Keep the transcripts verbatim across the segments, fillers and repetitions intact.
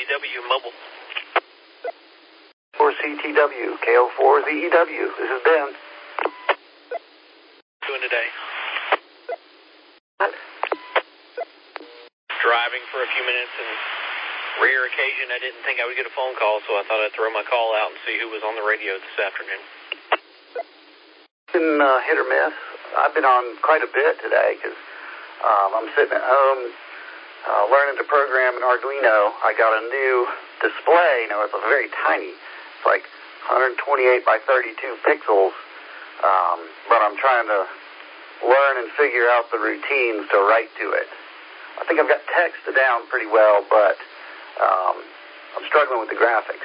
W Mobile. four C T W, K O four Z E W. This is Ben. Doing today? What? Driving for a few minutes, and rare occasion I didn't think I would get a phone call, so I thought I'd throw my call out and see who was on the radio this afternoon. Been uh, hit or miss. I've been on quite a bit today because um, I'm sitting at home uh, learning to program in Arduino. I got a new display. Now, it's a very tiny. It's like one twenty-eight by thirty-two pixels, um, but I'm trying to learn and figure out the routines to write to it. I think I've got text down pretty well, but um, I'm struggling with the graphics.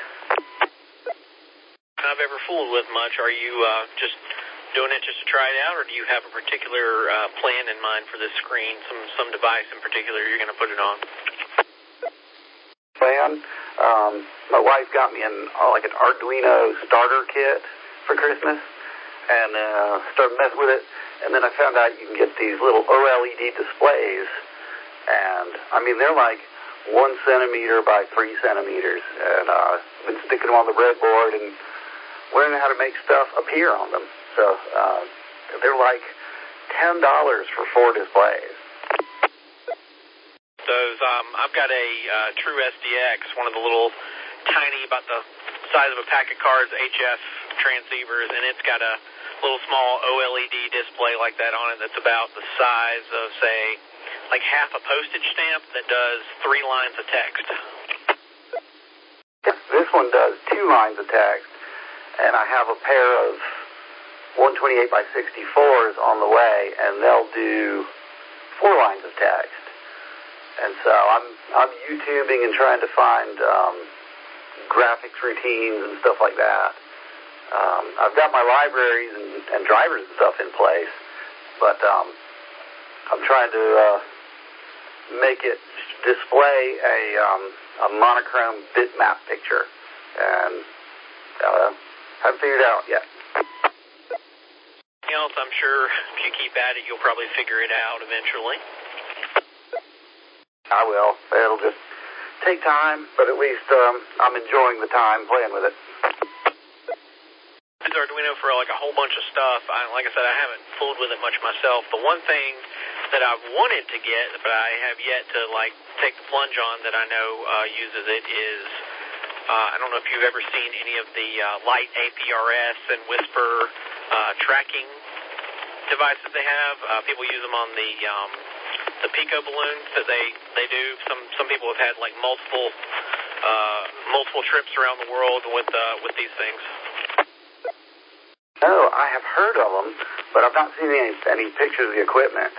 I've ever fooled with much. Are you uh, just doing it just to try it out, or do you have a particular uh, plan in mind for this screen, some some device in particular you're going to put it on? Plan. Um, my wife got me an uh, like an Arduino starter kit for Christmas, and uh, started messing with it. And then I found out you can get these little O L E D displays, and I mean they're like one centimeter by three centimeters. And uh, I've been sticking them on the breadboard and learning how to make stuff appear on them. So uh, they're like ten dollars for four displays. Those, um, I've got a uh, True S D X, one of the little tiny, about the size of a pack of cards, H F transceivers, and it's got a little small O L E D display like that on it that's about the size of, say, like half a postage stamp that does three lines of text. This one does two lines of text, and I have a pair of one twenty-eight by sixty-fours on the way, and they'll do four lines of text. And so I'm I'm YouTubing and trying to find um, graphics routines and stuff like that. Um, I've got my libraries and, and drivers and stuff in place, but um, I'm trying to uh, make it display a um, a monochrome bitmap picture, and uh, haven't figured it out yet. Anything else? I'm sure if you keep at it, you'll probably figure it out eventually. I will. It'll just take time, but at least um, I'm enjoying the time playing with it. I use Arduino for like a whole bunch of stuff. I, like I said, I haven't fooled with it much myself. The one thing that I've wanted to get, but I have yet to like take the plunge on that I know uh, uses it is, uh, I don't know if you've ever seen any of the uh, light A P R S and Whisper uh, tracking devices they have. Uh, people use them on the um, the Pico balloons that they, they do. Some some people have had like multiple uh, multiple trips around the world with uh, with these things. No, I have heard of them, but I've not seen any, any pictures of the equipment.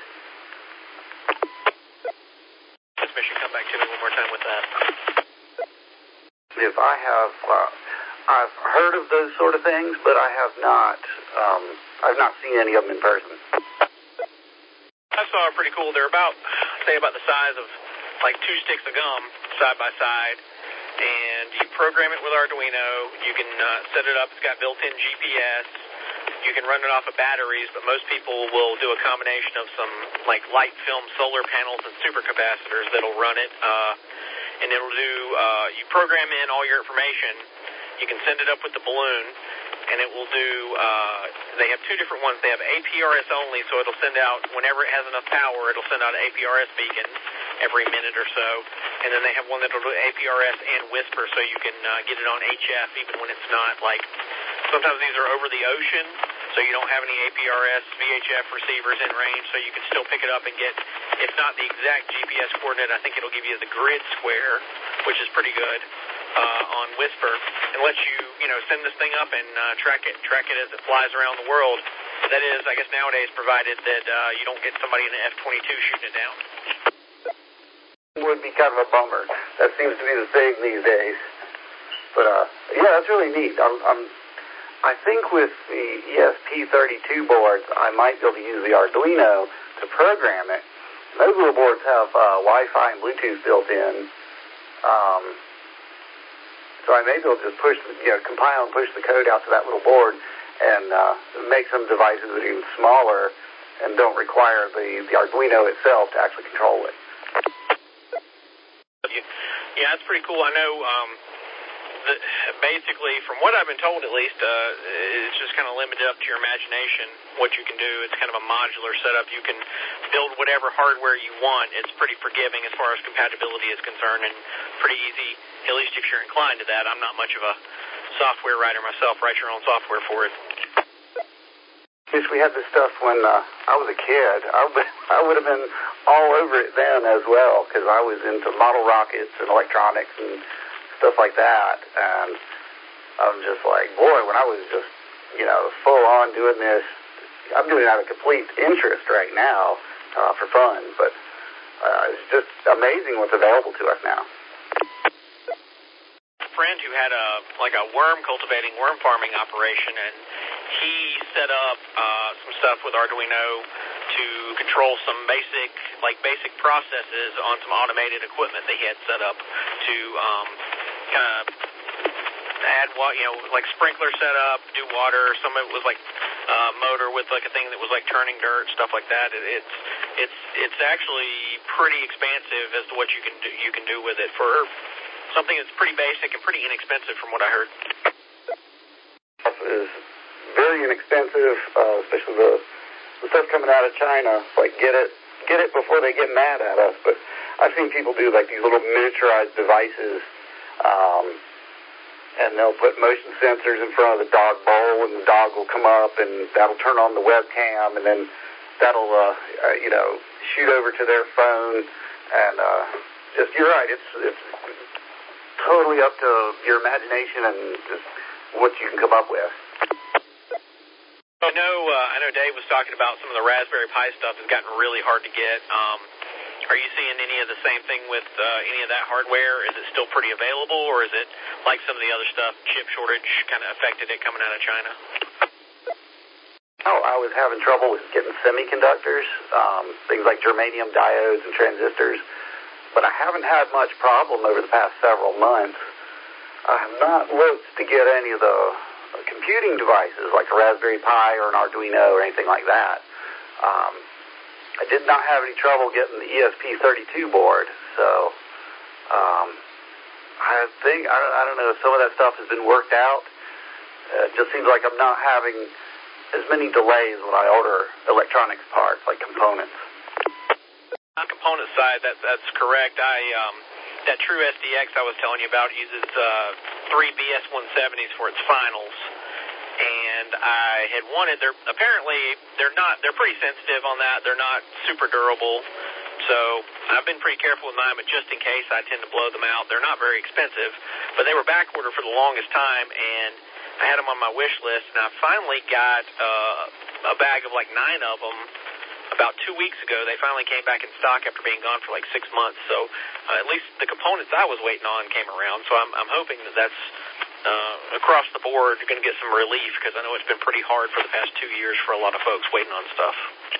Transmission, come back to me one more time with that. If I have, uh, I've heard of those sort of things, but I have not, um, I've not seen any of them in person. I saw are pretty cool. They're about, say, about the size of like two sticks of gum side by side, and you program it with Arduino. You can uh, set it up. It's got built-in G P S. You can run it off of batteries, but most people will do a combination of some like light film solar panels and supercapacitors that'll run it, uh, and it'll do. Uh, you program in all your information. You can send it up with the balloon, and it will do. Uh, they have two different ones. They have A P R S only, so it'll send out whenever it has enough power. It'll send out an A P R S beacon every minute or so, and then they have one that'll do A P R S and Whisper, so you can uh, get it on H F even when it's not like. Sometimes these are over the ocean, so you don't have any A P R S, V H F receivers in range, so you can still pick it up and get, if not the exact G P S coordinate, I think it'll give you the grid square, which is pretty good, uh, on Whisper, and let you, you know, send this thing up and uh, track it, track it as it flies around the world. That is, I guess nowadays, provided that uh, you don't get somebody in an F twenty-two shooting it down. Would be kind of a bummer. That seems to be the thing these days. But, uh, yeah, that's really neat. I'm, I'm I think with the E S P thirty-two boards, I might be able to use the Arduino to program it. Those little boards have uh, Wi-Fi and Bluetooth built in, um, so I may be able to just push, you know, compile and push the code out to that little board and uh, make some devices that are even smaller and don't require the, the Arduino itself to actually control it. Yeah, that's pretty cool. I know um, that basically, from what I've been told at least, uh, it's just kind of limited up to your imagination what you can do. It's kind of a modular setup. You can build whatever hardware you want. It's pretty forgiving as far as compatibility is concerned and pretty easy, at least if you're inclined to that. I'm not much of a software writer myself. Write your own software for it. Wish we had this stuff when uh, I was a kid. I would, I would have been all over it then as well, because I was into model rockets and electronics and stuff like that. And I'm just like, boy, when I was just, you know, full on doing this, I'm doing it out of complete interest right now uh, for fun. But uh, it's just amazing what's available to us now. A friend who had a like a worm cultivating, worm farming operation, and he set up uh, some stuff with Arduino to control some basic, like basic processes on some automated equipment that he had set up to um, kind of add, you know, like sprinkler setup, do water. Some of it was like uh, motor with like a thing that was like turning dirt, stuff like that. It, it's it's it's actually pretty expansive as to what you can do you can do with it for something that's pretty basic and pretty inexpensive, from what I heard. Is very inexpensive, uh, especially the, the stuff coming out of China. It's like, get it, get it before they get mad at us. But I've seen people do like these little miniaturized devices, um, and they'll put motion sensors in front of the dog bowl, and the dog will come up, and that'll turn on the webcam, and then that'll, uh, uh, you know, shoot over to their phone. And uh, just, you're right, it's it's totally up to your imagination and just what you can come up with. I know, uh, I know Dave was talking about some of the Raspberry Pi stuff has gotten really hard to get. Um, are you seeing any of the same thing with uh, any of that hardware? Is it still pretty available, or is it like some of the other stuff, chip shortage kind of affected it coming out of China? Oh, I was having trouble with getting semiconductors, um, things like germanium diodes and transistors, but I haven't had much problem over the past several months. I have not looked to get any of the computing devices like a Raspberry Pi or an Arduino or anything like that. Um, I did not have any trouble getting the E S P thirty-two board, so um, I think, I, I don't know, if some of that stuff has been worked out. Uh, it just seems like I'm not having as many delays when I order electronics parts, like components. On the component side, that, that's correct. I um, that True S D X I was telling you about uses uh, three B S one seventies for its finals, and I had wanted, they're apparently they're not they're pretty sensitive on that. They're not super durable, so I've been pretty careful with mine. But just in case, I tend to blow them out. They're not very expensive, but they were back ordered for the longest time, and I had them on my wish list, and I finally got uh, a bag of like nine of them. About two weeks ago, they finally came back in stock after being gone for like six months. So uh, at least the components I was waiting on came around. So I'm, I'm hoping that that's uh, across the board going to get some relief, because I know it's been pretty hard for the past two years for a lot of folks waiting on stuff.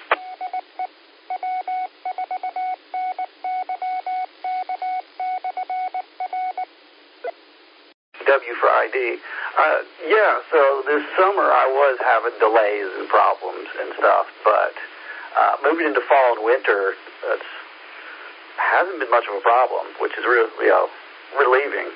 W for I D. Uh, yeah, so this summer I was having delays and problems and stuff, but Uh, moving into fall and winter, it hasn't been much of a problem, which is really, you know, relieving.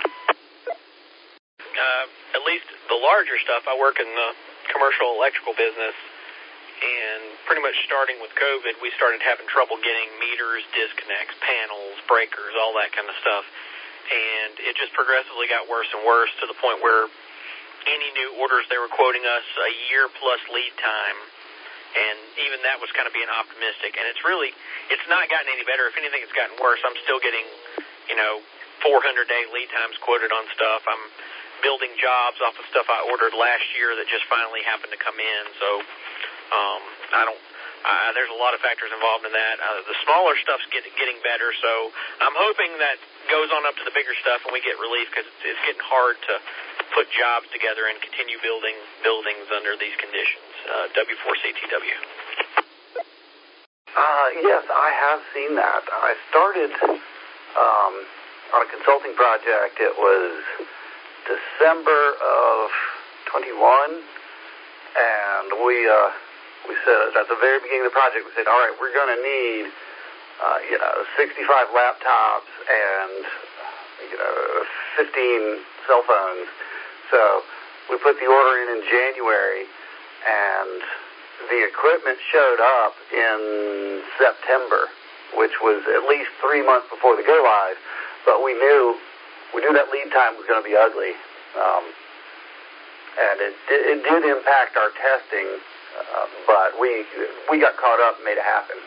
Uh, at least the larger stuff. I work in the commercial electrical business, and pretty much starting with COVID, we started having trouble getting meters, disconnects, panels, breakers, all that kind of stuff. And it just progressively got worse and worse to the point where any new orders, they were quoting us a year plus lead time. And even that was kind of being optimistic. And it's really, it's not gotten any better. If anything, it's gotten worse. I'm still getting, you know, four hundred day lead times quoted on stuff. I'm building jobs off of stuff I ordered last year that just finally happened to come in. So um, I don't, uh, there's a lot of factors involved in that. Uh, the smaller stuff's get, getting better. So I'm hoping that goes on up to the bigger stuff and we get relief, because it's, it's getting hard to put jobs together and continue building buildings under these conditions. Uh, W four C T W. Uh, yes, I have seen that. I started um, on a consulting project. It was December of twenty-one, and we uh, we said at the very beginning of the project, we said, all right, we're going to need uh, you know sixty-five laptops and fifteen cell phones. So we put the order in in January, and the equipment showed up in September, which was at least three months before the go live. But we knew we knew that lead time was going to be ugly, um, and it it did impact our testing. Uh, but we we got caught up and made it happen.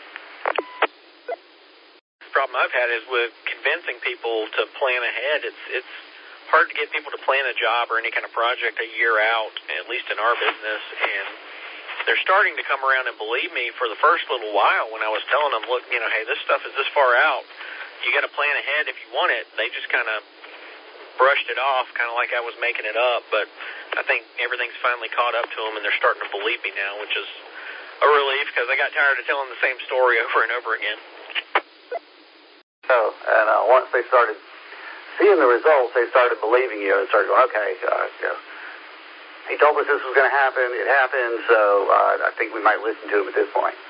The problem I've had is with convincing people to plan ahead. It's it's hard to get people to plan a job or any kind of project a year out, at least in our business, and they're starting to come around and believe me. For the first little while when I was telling them, look, you know, hey, this stuff is this far out, you got to plan ahead if you want it, they just kind of brushed it off, kind of like I was making it up. But I think everything's finally caught up to them, and they're starting to believe me now, which is a relief, because I got tired of telling the same story over and over again. Oh, and uh, once they started seeing the results, they started believing you and started going, okay, uh, you know, he told us this was going to happen, it happened, so uh, I think we might listen to him at this point.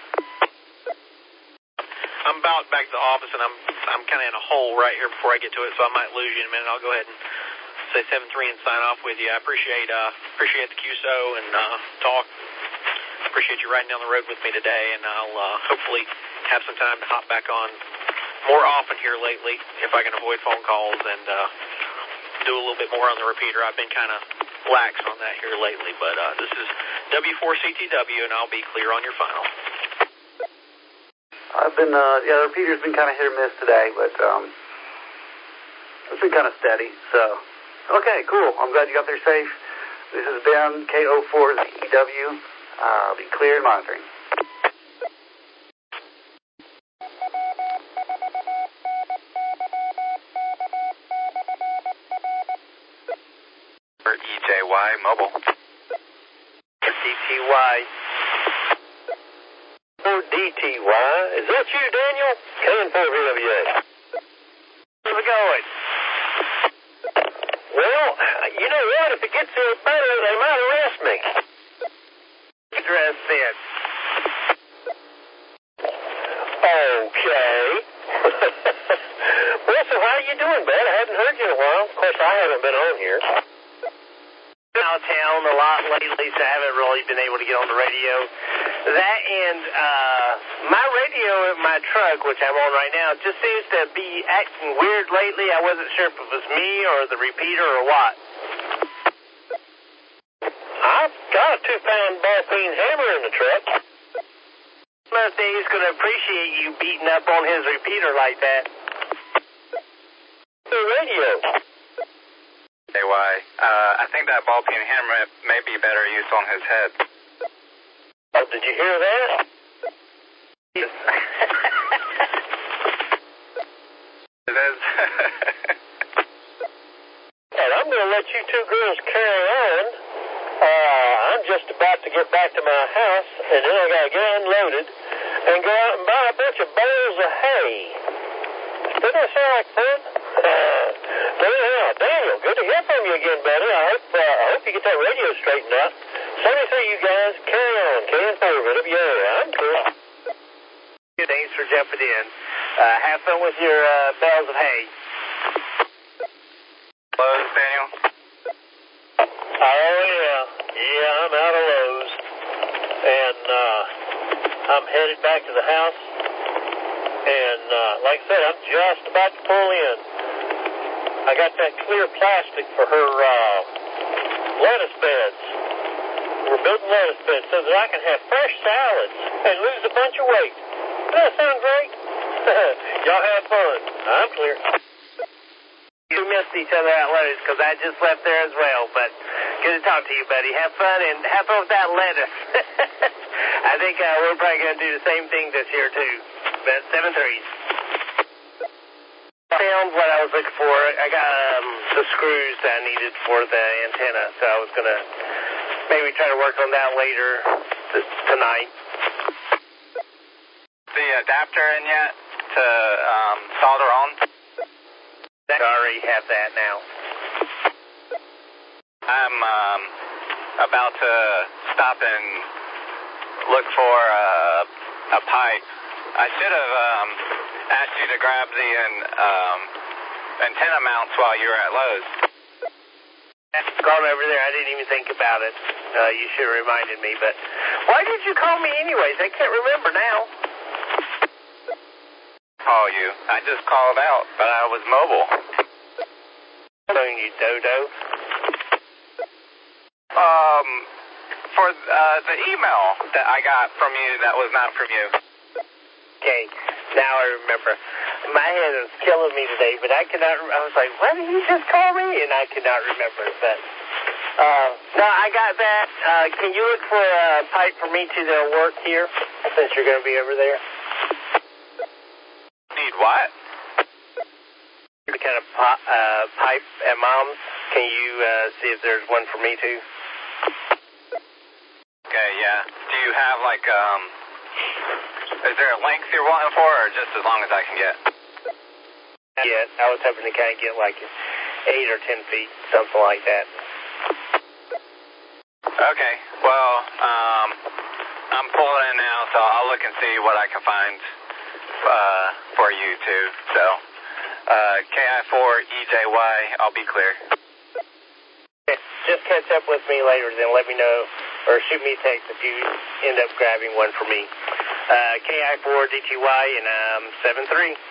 I'm about back to the office, and I'm I'm kind of in a hole right here before I get to it, so I might lose you in a minute. I'll go ahead and say seven three and sign off with you. I appreciate uh, appreciate the Q S O and uh, talk. Appreciate you riding down the road with me today, and I'll uh, hopefully have some time to hop back on more often here lately if I can avoid phone calls and uh, do a little bit more on the repeater. I've been kind of lax on that here lately, but uh, this is W four C T W, and I'll be clear on your final. I've been, uh, yeah, the repeater's been kind of hit or miss today, but um, it's been kind of steady. So, okay, cool. I'm glad you got there safe. This has been K O four Z E W. Uh, be clear and monitoring. For E J Y Mobile. For D T Y. For D T Y. Is that you, Daniel? K N four V W A. How's it going? Well, you know what? If it gets any better, they might arrest me. Address then. Okay. Well, so how are you doing, Ben? I haven't heard you in a while. Of course, I haven't been on here. Out of town a lot lately, so I haven't really been able to get on the radio. That and uh, my radio in my truck, which I'm on right now, just seems to be acting weird lately. I wasn't sure if it was me or the repeater or what. I've got a two-pound ball-peen hammer in the truck. I don't think he's going to appreciate you beating up on his repeater like that. The radio. J Y, uh, I think that ball peen hammer may be better used on his head. Oh, did you hear that? Yes. It is. And I'm going to let you two girls carry on. Uh, I'm just about to get back to my house, and then I got to get unloaded and go out and buy a bunch of bales of hay. Doesn't that sound like fun? Uh, anyhow, Daniel, good to hear from you again, buddy. I hope uh, I hope you get that radio straightened out. seventy-three, you guys, carry on. K N four V W A. I'm cool. Thanks for jumping in. Uh, have fun with your uh, bales of hay. Lowe's, Daniel? Oh, yeah. Yeah, I'm out of Lowe's. And uh, I'm headed back to the house. And uh, like I said, I'm just about to pull in. I got that clear plastic for her uh, lettuce beds. We're building lettuce beds so that I can have fresh salads and lose a bunch of weight. Doesn't that sound great? Y'all have fun. I'm clear. We missed each other at Lowe's because I just left there as well, but good to talk to you, buddy. Have fun, and have fun with that lettuce. I think uh, we're probably going to do the same thing this year, too. But seven threes. I found what I was looking for. I got um, the screws that I needed for the antenna, so I was going to maybe try to work on that later this, tonight. The adapter in yet to um, solder on? I already have that now. I'm um, about to stop and look for uh, a pipe. I should have um, asked you to grab the um, antenna mounts while you were at Lowe's. Call me over there. I didn't even think about it. Uh, you should have reminded me. But why did you call me anyways? I can't remember now. Call you. I just called out, but I was mobile. Hello, you dodo. Um, for uh, the email that I got from you that was not from you. Okay, now I remember. My head is killing me today, but I cannot. I was like, "What did he just call me?" And I could not remember. But uh, no, I got that. Uh, can you look for a pipe for me to uh, work here since you're going to be over there? Need what? The kind of po- uh, pipe at Mom's. Can you uh, see if there's one for me too? Okay, yeah. Do you have like um? Is there a length you're wanting for, or just as long as I can get? Yeah, I was hoping to kind of get like eight or ten feet, something like that. Okay, well, um, I'm pulling in now, so I'll look and see what I can find uh, for you too. So, uh, K I four E J Y, I'll be clear. Okay, just catch up with me later, then let me know, or shoot me a text if you end up grabbing one for me. Uh, K I four D T Y and um, seven three.